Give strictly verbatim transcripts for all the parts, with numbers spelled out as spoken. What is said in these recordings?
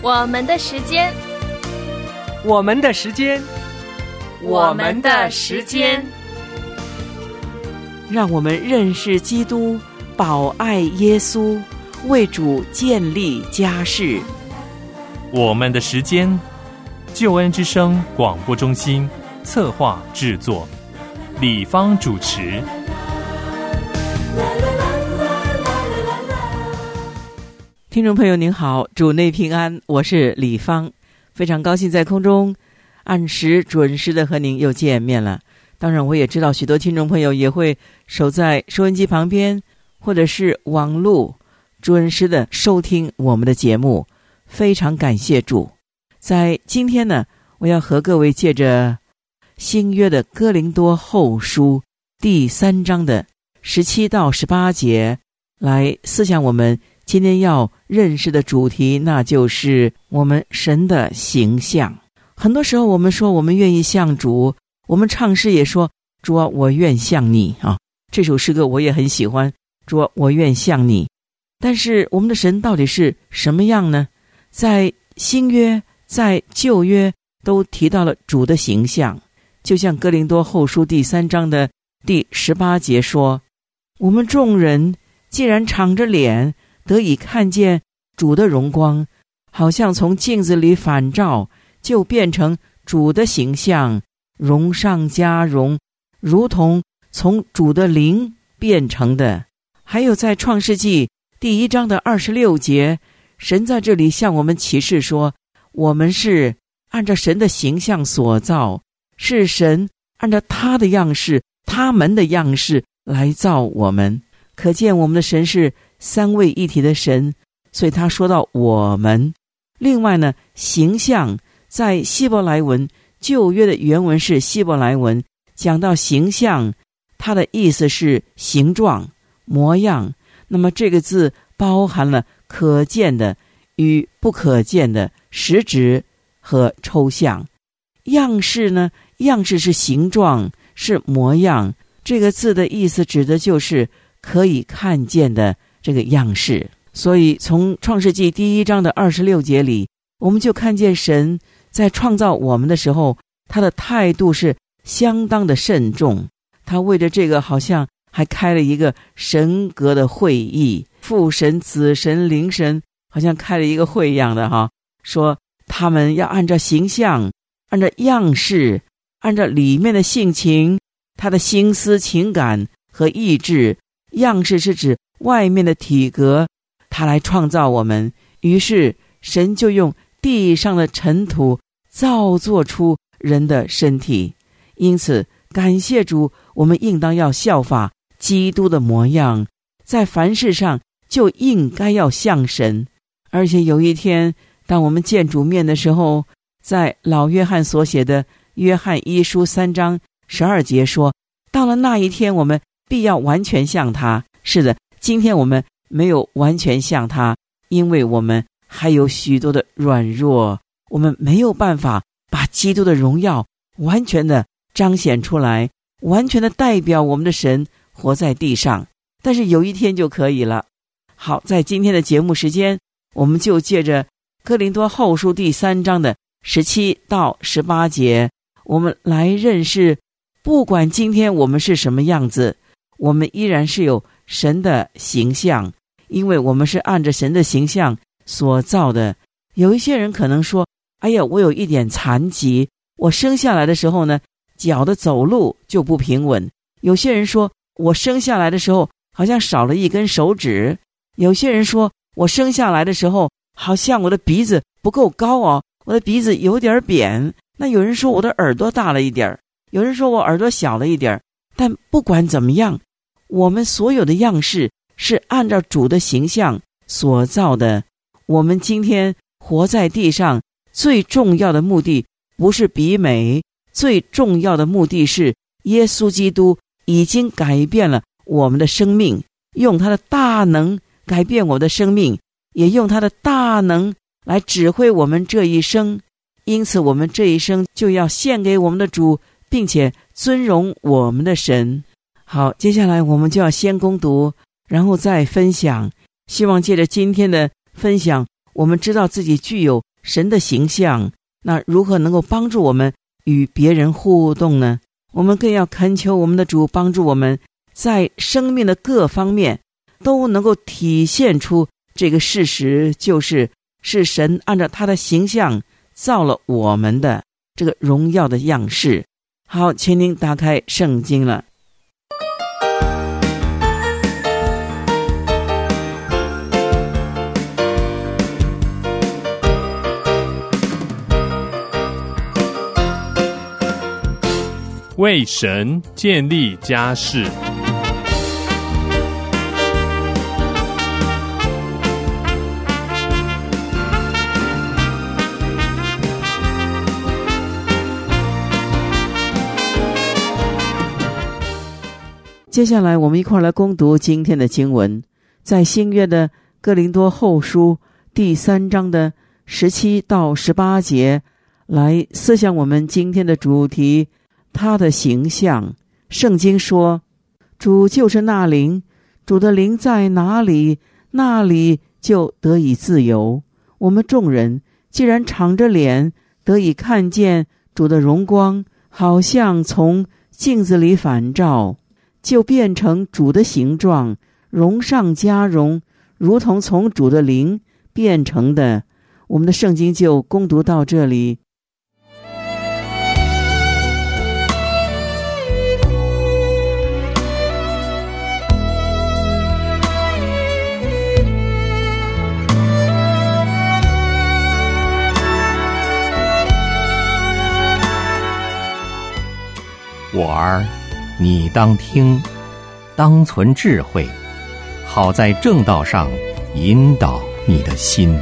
我们的时间， 我们的时间， 我们的时间， 让我们认识基督，保爱耶稣，为主建立家室。 我们的时间，救恩之声广播中心策划制作，李芳主持。 听众朋友您好，主内平安，我是李芳，非常高兴在空中按时准时的和您又见面了。当然我也知道许多听众朋友也会守在收音机旁边，或者是网络准时的收听我们的节目，非常感谢主。在今天呢，我要和各位借着新约的哥林多后书第三章的十七到十八节来思想我们今天要认识的主题，那就是我们神的形象。很多时候我们说我们愿意像主，我们唱诗也说主啊我愿像你啊，这首诗歌我也很喜欢，主啊我愿像你。但是我们的神到底是什么样呢？在新约在旧约都提到了主的形象，就像哥林多后书第三章的第十八节说，我们众人既然敞着脸得以看见主的荣光，好像从镜子里反照，就变成主的形象，荣上加荣，如同从主的灵变成的。还有在创世纪第一章的二十六节，神在这里向我们启示说，我们是按照神的形象所造，是神按照他的样式，他们的样式来造我们。可见我们的神是三位一体的神，所以他说到我们。另外呢，形象在希伯来文，旧约的原文是希伯来文，讲到形象，它的意思是形状、模样。那么这个字包含了可见的与不可见的，实质和抽象。样式呢，样式是形状，是模样，这个字的意思指的就是可以看见的这个样式。所以从创世纪第一章的二十六节里，我们就看见神在创造我们的时候，他的态度是相当的慎重。他为着这个好像还开了一个神格的会议，父神、子神、灵神好像开了一个会一样的哈，说他们要按照形象，按照样式，按照里面的性情，他的心思情感和意志。样式是指外面的体格，他来创造我们。于是神就用地上的尘土造作出人的身体。因此感谢主，我们应当要效法基督的模样，在凡事上就应该要像神。而且有一天当我们见主面的时候，在老约翰所写的约翰一书三章十二节说，到了那一天我们必要完全像他。是的，今天我们没有完全像他，因为我们还有许多的软弱，我们没有办法把基督的荣耀完全的彰显出来，完全的代表我们的神活在地上。但是有一天就可以了。好，在今天的节目时间，我们就借着哥林多后书第三章的十七到十八节，我们来认识，不管今天我们是什么样子，我们依然是有神的形象，因为我们是按着神的形象所造的。有一些人可能说，哎呀，我有一点残疾，我生下来的时候呢，脚的走路就不平稳。有些人说，我生下来的时候好像少了一根手指。有些人说，我生下来的时候好像我的鼻子不够高哦，我的鼻子有点扁。那有人说我的耳朵大了一点，有人说我耳朵小了一点。但不管怎么样，我们所有的样式是按照主的形象所造的。我们今天活在地上，最重要的目的不是比美，最重要的目的是耶稣基督已经改变了我们的生命，用他的大能改变我的生命，也用他的大能来指挥我们这一生。因此我们这一生就要献给我们的主，并且尊荣我们的神。好，接下来我们就要先攻读，然后再分享。希望借着今天的分享，我们知道自己具有神的形象，那如何能够帮助我们与别人互动呢？我们更要恳求我们的主帮助我们，在生命的各方面都能够体现出这个事实，就是是神按照他的形象造了我们的这个荣耀的样式。好，请您打开圣经了。 为神建立家室。 接下来我们一块来攻读今天的经文，在新约的哥林多后书第三章的十七到十八节，来思想我们今天的主题，他的形象。圣经说，主就是那灵，主的灵在哪里，那里就得以自由。我们众人既然敞着脸得以看见主的荣光，好像从镜子里反照，就变成主的形状，荣上加荣，如同从主的灵变成的。我们的圣经就攻读到这里。 我儿，你当听，当存智慧，好在正道上引导你的心。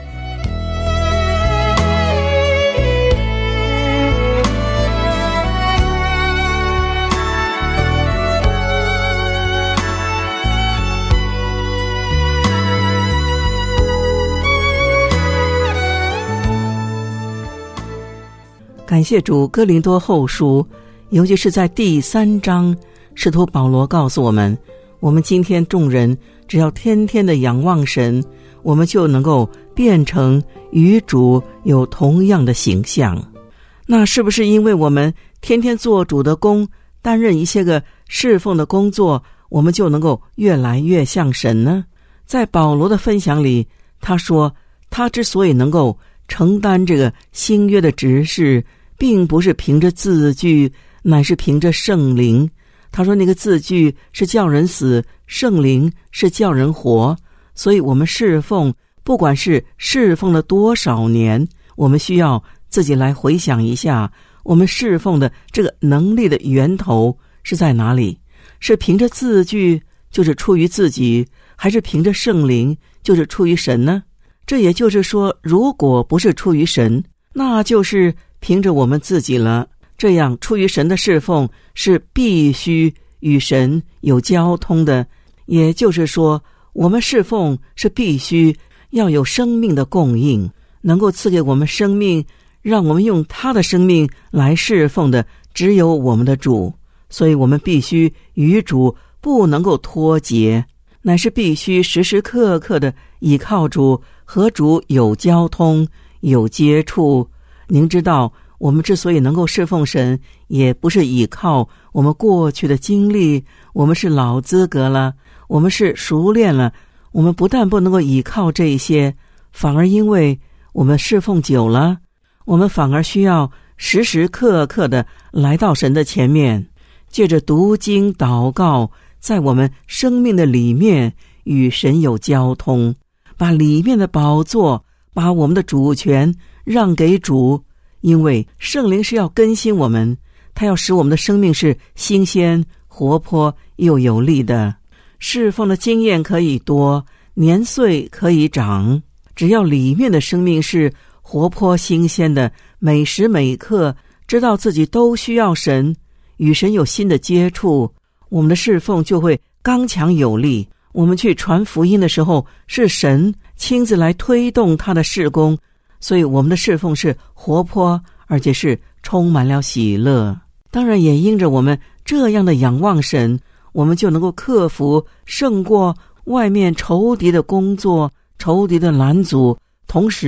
感谢主，哥林多后书尤其是在第三章，使徒保罗告诉我们，我们今天众人只要天天的仰望神，我们就能够变成与主有同样的形象。那是不是因为我们天天做主的工，担任一些个侍奉的工作，我们就能够越来越像神呢？在保罗的分享里，他说他之所以能够承担这个新约的职事，并不是凭着字句，乃是凭着圣灵。他说那个字句是叫人死，圣灵是叫人活。所以我们侍奉，不管是侍奉了多少年，我们需要自己来回想一下，我们侍奉的这个能力的源头是在哪里？是凭着字句，就是出于自己，还是凭着圣灵，就是出于神呢？这也就是说，如果不是出于神，那就是凭着我们自己了。这样出于神的侍奉是必须与神有交通的，也就是说，我们侍奉是必须要有生命的供应，能够赐给我们生命，让我们用他的生命来侍奉的只有我们的主。所以我们必须与主不能够脱节，乃是必须时时刻刻的倚靠主，和主有交通有接触。您知道，我们之所以能够侍奉神，也不是依靠我们过去的经历，我们是老资格了，我们是熟练了，我们不但不能够依靠这一些，反而因为我们侍奉久了，我们反而需要时时刻刻的来到神的前面，借着读经祷告，在我们生命的里面与神有交通，把里面的宝座，把我们的主权让给主。因为圣灵是要更新我们，他要使我们的生命是新鲜活泼又有力的。侍奉的经验可以多，年岁可以长，只要里面的生命是活泼新鲜的，每时每刻知道自己都需要神，与神有新的接触，我们的侍奉就会刚强有力。我们去传福音的时候，是神亲自来推动他的事工，所以我们的侍奉是活泼，而且是充满了喜乐。当然也因着我们这样的仰望神，我们就能够克服胜过外面仇敌的工作，仇敌的拦阻，同时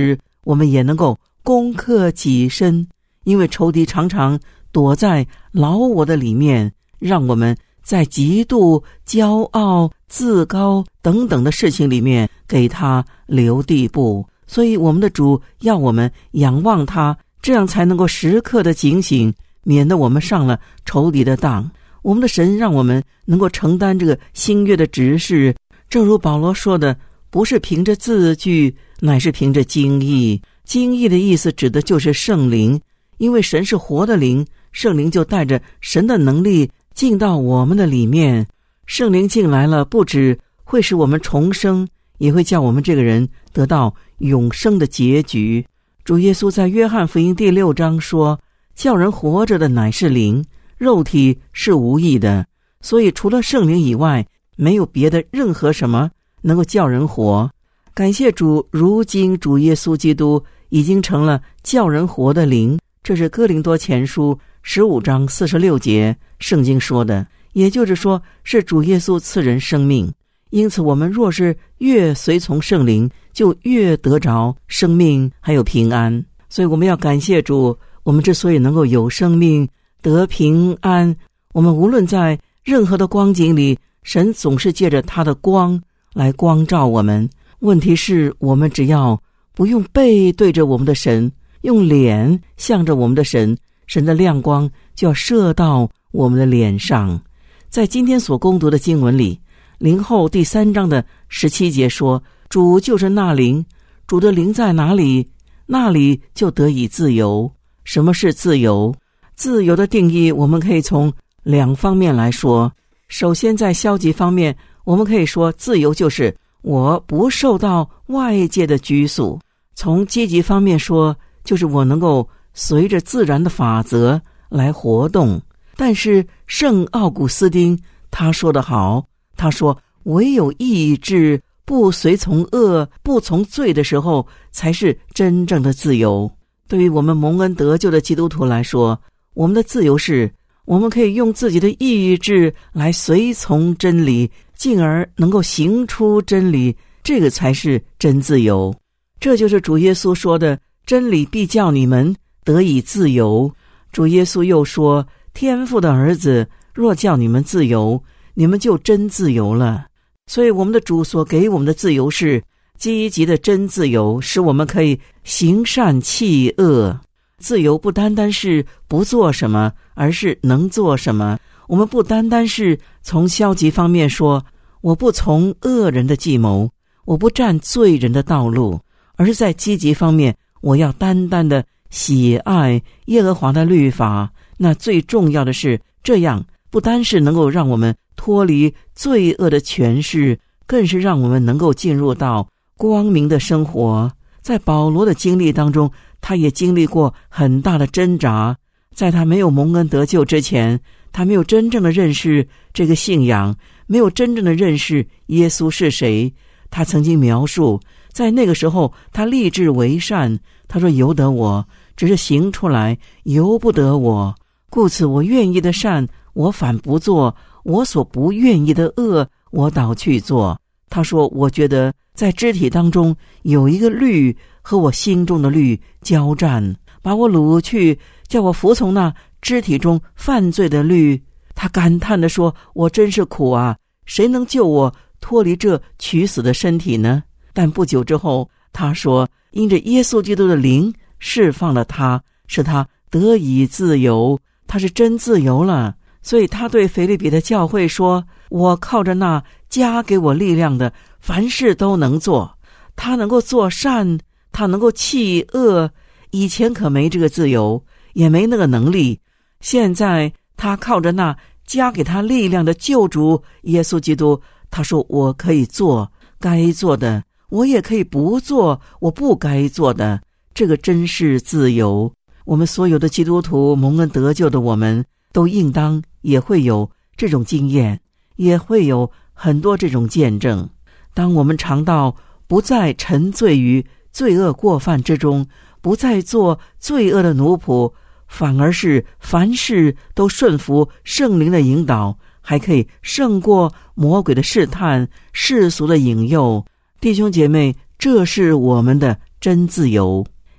我们也能够攻克己身，因为仇敌常常躲在老我的里面，让我们在极度骄傲、自高等等的事情里面给他留地步。所以我们的主要我们仰望他，这样才能够时刻的警醒，免得我们上了仇敌的当。我们的神让我们能够承担这个新约的职事，正如保罗说的，不是凭着字句，乃是凭着经意。经意的意思指的就是圣灵，因为神是活的灵，圣灵就带着神的能力进到我们的里面。圣灵进来了，不只会使我们重生，也会叫我们这个人得到永生的结局。主耶稣在约翰福音第六章说，叫人活着的乃是灵，肉体是无益的。所以除了圣灵以外，没有别的任何什么能够叫人活。感谢主，如今主耶稣基督已经成了叫人活的灵。这是哥林多前书十五章四十六节圣经说的，也就是说是主耶稣赐人生命。因此我们若是越随从圣灵，就越得着生命还有平安。所以我们要感谢主，我们之所以能够有生命得平安，我们无论在任何的光景里，神总是借着他的光来光照我们。问题是我们只要不用背对着我们的神，用脸向着我们的神，神的亮光就要射到我们的脸上。在今天所攻读的经文里，灵后第三章的十七节说，主就是那灵，主的灵在哪里，那里就得以自由。什么是自由？自由的定义我们可以从两方面来说。首先在消极方面，我们可以说自由就是我不受到外界的拘束。从积极方面说，就是我能够随着自然的法则来活动。但是圣奥古斯丁他说得好，他说唯有意志不随从恶不从罪的时候，才是真正的自由。对于我们蒙恩得救的基督徒来说，我们的自由是我们可以用自己的意志来随从真理，进而能够行出真理，这个才是真自由。这就是主耶稣说的，真理必叫你们得以自由。主耶稣又说，天父的儿子若叫你们自由，你们就真自由了。所以我们的主所给我们的自由是积极的真自由，使我们可以行善弃恶。自由不单单是不做什么，而是能做什么。我们不单单是从消极方面说，我不从恶人的计谋，我不占罪人的道路，而是在积极方面，我要单单的喜爱耶和华的律法。那最重要的是，这样不单是能够让我们脱离罪恶的权势，更是让我们能够进入到光明的生活。在保罗的经历当中，他也经历过很大的挣扎。在他没有蒙恩得救之前，他没有真正的认识这个信仰，没有真正的认识耶稣是谁。他曾经描述，在那个时候他立志为善，他说由得我，只是行出来由不得我，故此我愿意的善我反不做，我所不愿意的恶我倒去做。他说我觉得在肢体当中有一个律和我心中的律交战，把我掳去，叫我服从那肢体中犯罪的律。他感叹地说，我真是苦啊，谁能救我脱离这取死的身体呢？但不久之后他说，因着耶稣基督的灵释放了他，使他得以自由，他是真自由了。所以他对腓立比的教会说，我靠着那加给我力量的，凡事都能做。他能够做善，他能够弃恶。以前可没这个自由，也没那个能力。现在他靠着那加给他力量的救主耶稣基督，他说我可以做该做的，我也可以不做我不该做的。这个真是自由。我们所有的基督徒蒙恩得救的，我们都应当也会有这种经验，也会有很多这种见证。当我们尝到不再沉醉于罪恶过犯之中，不再做罪恶的奴仆，反而是凡事都顺服圣灵的引导，还可以胜过魔鬼的试探、世俗的引诱。弟兄姐妹，这是我们的真自由。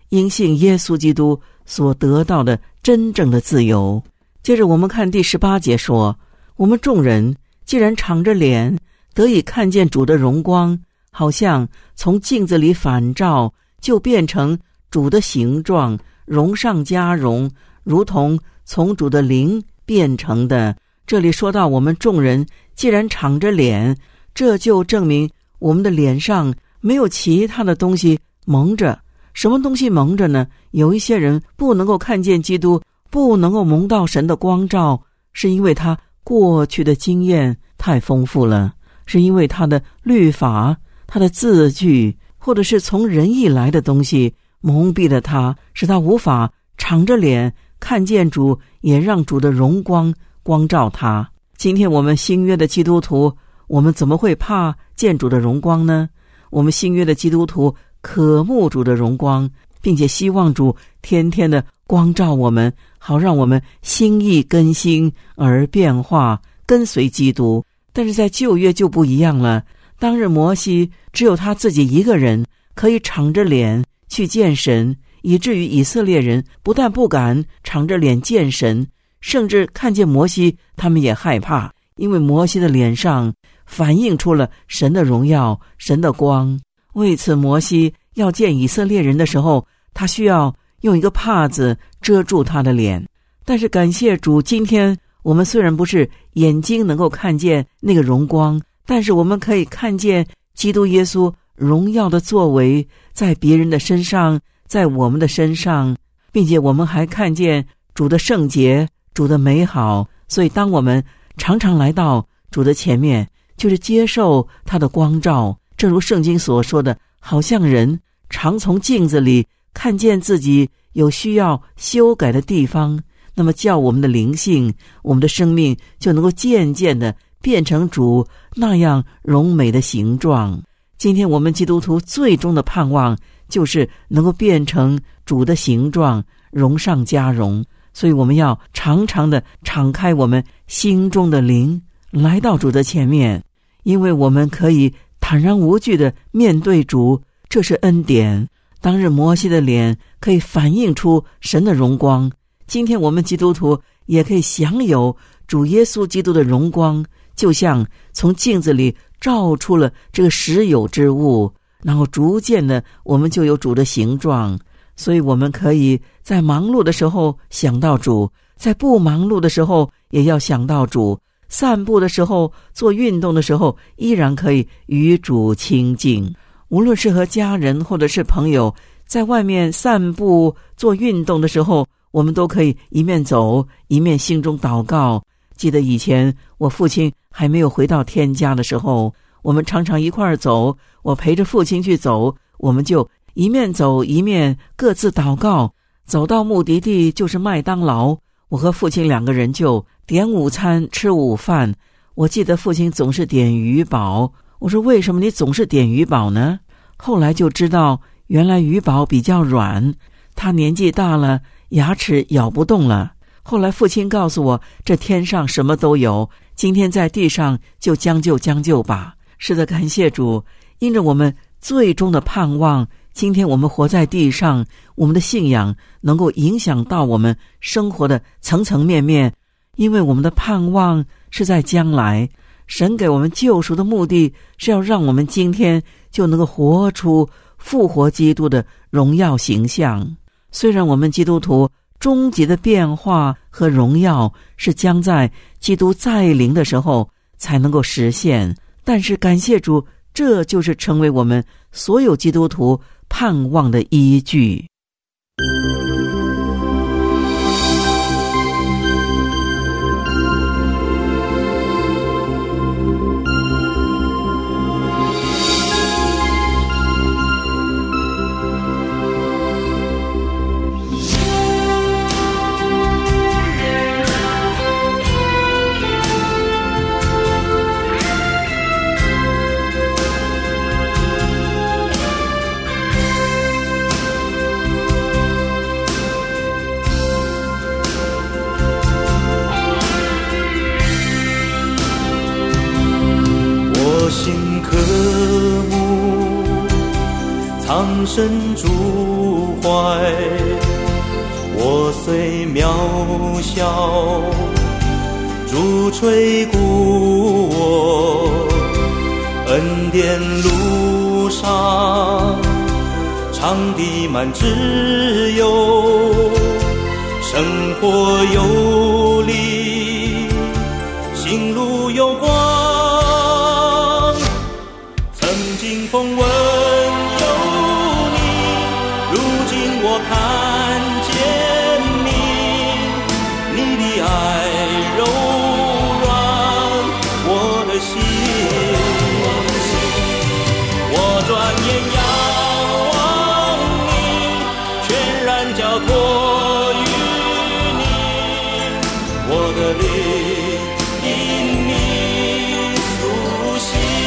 因信耶稣基督所得到的真正的自由。接着我们看第十八节说，我们众人既然敞着脸得以看见主的荣光，好像从镜子里反照，就变成主的形状，荣上加荣，如同从主的灵变成的。这里说到我们众人既然敞着脸，这就证明我们的脸上没有其他的东西蒙着。什么东西蒙着呢？有一些人不能够看见基督，不能够蒙到神的光照，是因为他过去的经验太丰富了，是因为他的律法、他的字句，或者是从人意来的东西蒙蔽了他，使他无法敞着脸看见主，也让主的荣光光照他。今天我们新约的基督徒，我们怎么会怕见主的荣光呢？我们新约的基督徒渴慕主的荣光，并且希望主天天的光照我们，好让我们心意更新而变化，跟随基督。但是在旧约就不一样了，当日摩西只有他自己一个人可以敞着脸去见神，以至于以色列人不但不敢敞着脸见神，甚至看见摩西他们也害怕，因为摩西的脸上反映出了神的荣耀，神的光。为此摩西要见以色列人的时候，他需要用一个帕子遮住他的脸。但是感谢主，今天我们虽然不是眼睛能够看见那个荣光，但是我们可以看见基督耶稣荣耀的作为在别人的身上，在我们的身上，并且我们还看见主的圣洁，主的美好。所以当我们常常来到主的前面，就是接受他的光照，正如圣经所说的，好像人常从镜子里看见自己有需要修改的地方，那么叫我们的灵性，我们的生命就能够渐渐的变成主那样荣美的形状。今天我们基督徒最终的盼望就是能够变成主的形状，荣上加荣。所以我们要常常的敞开我们心中的灵，来到主的前面，因为我们可以坦然无惧的面对主，这是恩典。当日摩西的脸可以反映出神的荣光，今天我们基督徒也可以享有主耶稣基督的荣光，就像从镜子里照出了这个实有之物，然后逐渐的我们就有主的形状。所以我们可以在忙碌的时候想到主，在不忙碌的时候也要想到主，散步的时候，做运动的时候，依然可以与主亲近。无论是和家人或者是朋友在外面散步做运动的时候，我们都可以一面走一面心中祷告。记得以前我父亲还没有回到天家的时候，我们常常一块儿走，我陪着父亲去走，我们就一面走一面各自祷告。走到目的地就是麦当劳，我和父亲两个人就点午餐吃午饭。我记得父亲总是点鱼堡，我说为什么你总是点鱼堡呢？后来就知道原来鱼堡比较软，他年纪大了，牙齿咬不动了。后来父亲告诉我，这天上什么都有，今天在地上就将就将就吧。是的，感谢主，因着我们最终的盼望，今天我们活在地上，我们的信仰能够影响到我们生活的层层面面，因为我们的盼望是在将来。神给我们救赎的目的是要让我们今天就能够活出复活基督的荣耀形象。虽然我们基督徒终极的变化和荣耀是将在基督再临的时候才能够实现，但是感谢主，这就是成为我们所有基督徒盼望的依据。 苍生主怀，我虽渺小，主垂顾我，恩典路上常地满自由，生活有力，行路有光。曾经风闻有你，如今我看见你，你的爱柔软我的心，我转眼仰望你，全然交托于你，我的灵因你苏醒。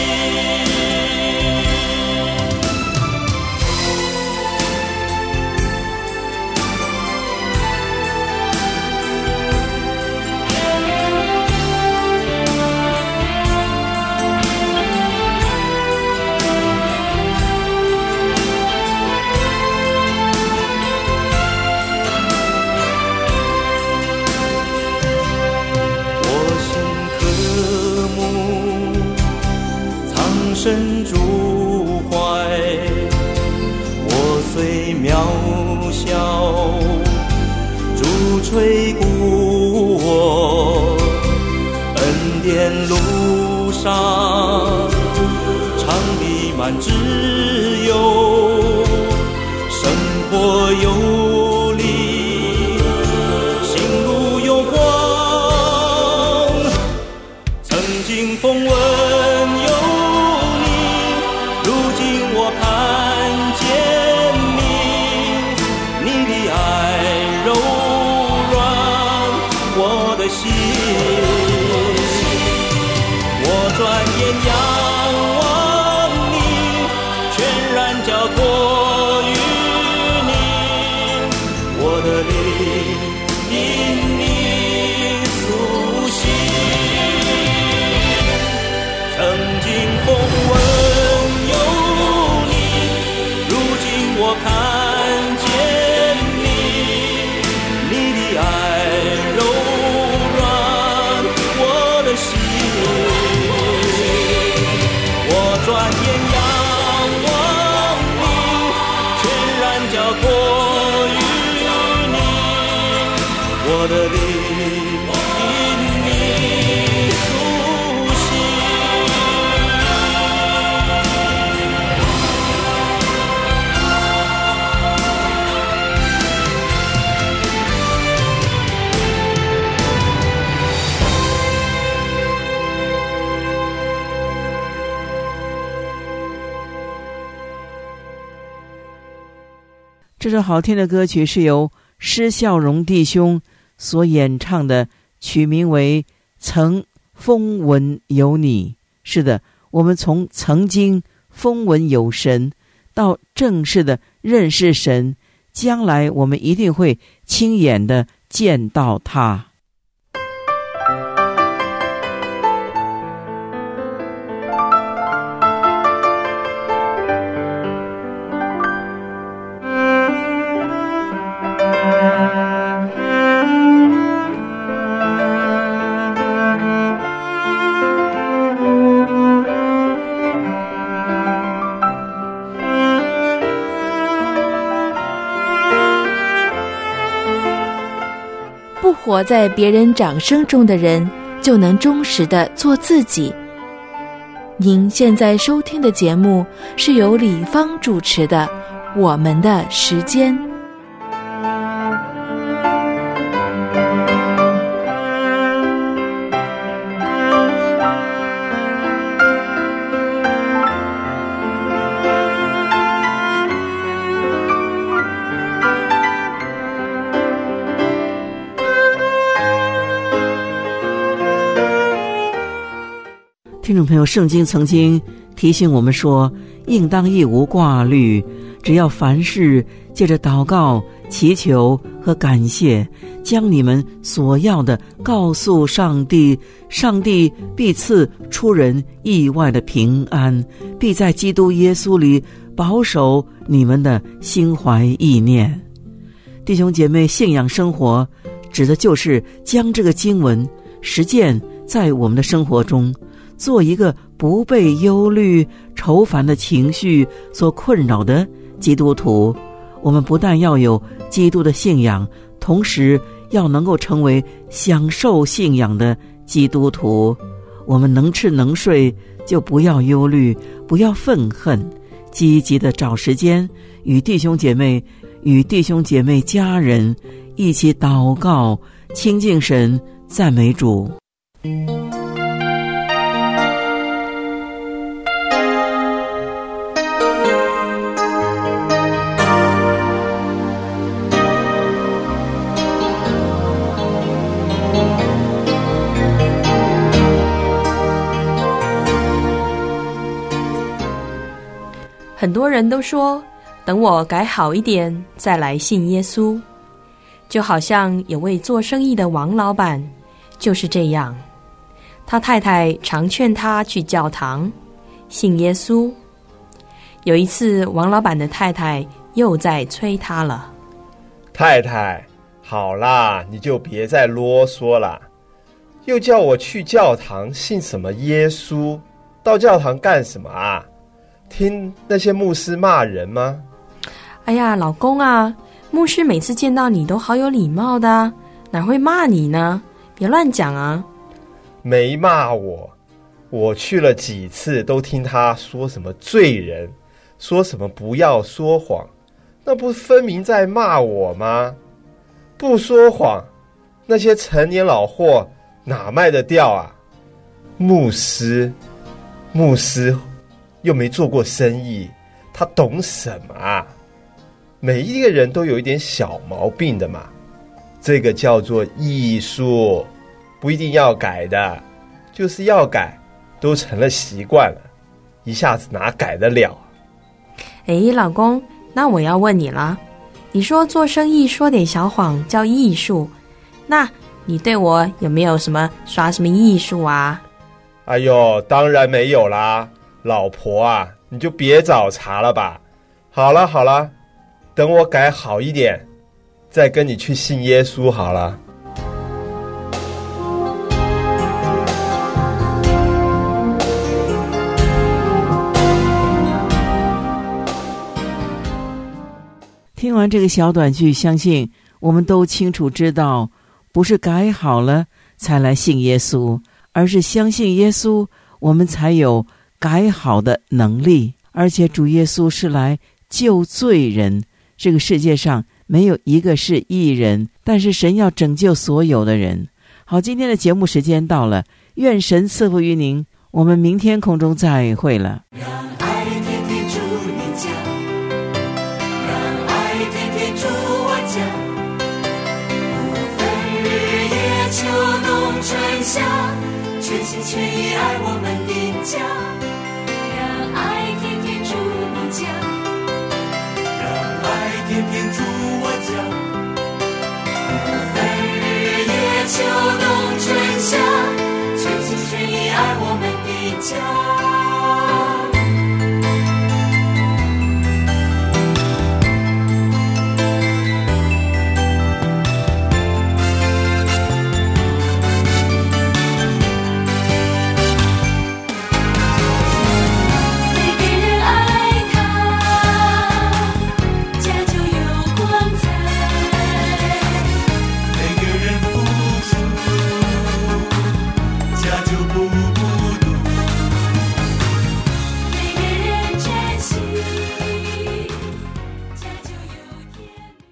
深主怀，我虽渺小，主垂顾我，恩典路上常地满自由，生活有力，行路有光。曾经风闻有我看见你，你的爱柔软我的心，我转眼仰望你，全然交托于你，我的灵因你苏醒。曾经风闻我看见你，你的爱柔软我的心，我转眼仰望你，全然交托于你，我的灵因你苏醒。 这首好听的歌曲是由施孝荣弟兄所演唱的，曲名为《曾风闻有你》。是的，我们从曾经风闻有神到正式的认识神，将来我们一定会亲眼的见到他。 活在别人掌声中的人，就能忠实地做自己。您现在收听的节目是由李芳主持的《我们的时间》。 听众朋友，圣经曾经提醒我们说，应当一无挂虑，只要凡事借着祷告、 祈求和感谢，将你们所要的告诉上帝，上帝必赐出人意外的平安，必在基督耶稣里保守你们的心怀意念。弟兄姐妹，信仰生活指的就是将这个经文实践在我们的生活中，做一个不被忧虑愁烦的情绪所困扰的基督徒。我们不但要有基督的信仰，同时要能够成为享受信仰的基督徒。我们能吃能睡，就不要忧虑，不要愤恨，积极的找时间与弟兄姐妹与弟兄姐妹家人一起祷告，亲近神，赞美主。 很多人都说，等我改好一点再来信耶稣。就好像有位做生意的王老板就是这样，他太太常劝他去教堂信耶稣。有一次，王老板的太太又在催他了。 太太，好啦，你就别再啰嗦了，又叫我去教堂信什么耶稣？到教堂干什么啊？听那些牧师骂人吗？ 哎呀，老公啊，牧师每次见到你都好有礼貌的，哪会骂你呢？别乱讲啊。 没骂我，我去了几次都听他说什么罪人，说什么不要说谎，那不分明在骂我吗？不说谎，那些陈年老货哪卖得掉啊？牧师，牧师又没做过生意，他懂什么啊？每一个人都有一点小毛病的嘛，这个叫做艺术，不一定要改的，就是要改，都成了习惯了，一下子哪改得了？ 诶，老公，那我要问你了，你说做生意说点小谎叫艺术，那你对我有没有什么耍什么艺术啊？ 哎呦，当然没有啦，老婆啊，你就别找茬了吧。好了好了，等我改好一点，再跟你去信耶稣好了。 听完这个小短句，相信我们都清楚知道，不是改好了才来信耶稣，而是相信耶稣，我们才有改好的能力。而且主耶稣是来救罪人，这个世界上没有一个是义人，但是神要拯救所有的人。好，今天的节目时间到了，愿神赐福于您，我们明天空中再会了。 让爱天天住你家，让爱天天住我家，不分日夜秋冬春夏，全心全意爱我们的家。让爱天天住你家，让爱天天住我家，不分日夜秋冬春夏，全心全意爱我们的家。